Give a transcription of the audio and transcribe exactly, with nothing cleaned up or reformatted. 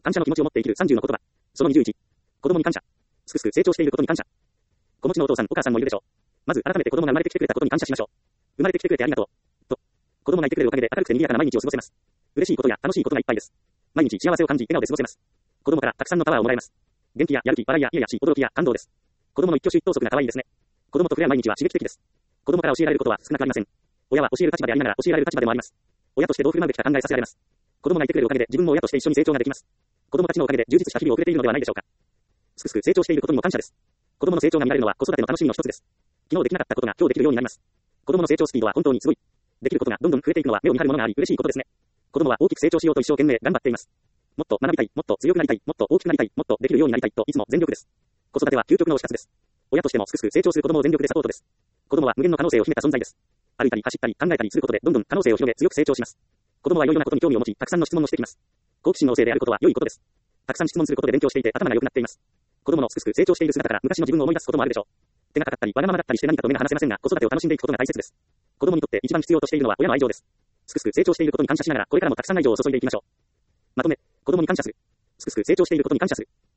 感謝の気持ちを持って生きるさんじゅうの言葉。そのにじゅういち。子供に感謝。すくすく成長していることに感謝。子持ちのお父さん、お母さんもいるでしょう。まず改めて子供が生まれてきてくれたことに感謝しましょう。生まれてきてくれてありがとう。と。子供がいてくれるおかげで明るくて賑やかな毎日を過ごせます。嬉しいことや楽しいことがいっぱいです。毎日幸せを感じ、笑顔で過ごせます。子供からたくさんのパワーをもらえます。元気ややる気、笑いや家やし、驚きや感動です。子供の一挙手一投足が可愛いですね。子供と触れ合う毎日は刺激的です。子供から教えられることは少なくありません。親は教える立場でありながら教えられる立場でもあります。親としてどう振る舞うべきか考えさせられます。子供がいてくれるおかげで自分も親として一緒に成長ができます。子供たちのおかげで充実した日々を送れているのではないでしょうか。すくすく成長していることにも感謝です。子供の成長が見られるのは子育ての楽しみの一つです。昨日できなかったことが今日できるようになります。子供の成長スピードは本当にすごい。できることがどんどん増えていくのは目を見張るものがあり嬉しいことですね。子供は大きく成長しようと一生懸命頑張っています。もっと学びたい、もっと強くなりたい、もっと大きくなりたい、もっとできるようになりたいといつも全力です。子育ては究極の推し活です。親としてもすくすく成長する子供を全力でサポートです。子供は無限の可能性を秘めた存在です。歩いたり走ったり考えたりすることでどんどん可能性を広げ強く成長します。子供はいろいろなことに興味を持ち、たくさんの質問をしてきます。好奇心旺盛であることは良いことです。たくさん質問することで勉強していて頭が良くなっています。子供のすくすく成長している姿から昔の自分を思い出すこともあるでしょう。手がかかったりわがままだったりして何かと目が離せませんが、子育てを楽しんでいくことが大切です。子供にとって一番必要としているのは親の愛情です。すくすく成長していることに感謝しながらこれからもたくさん愛情を注いでいきましょう。まとめ、子供に感謝する。すくすく成長していることに感謝する。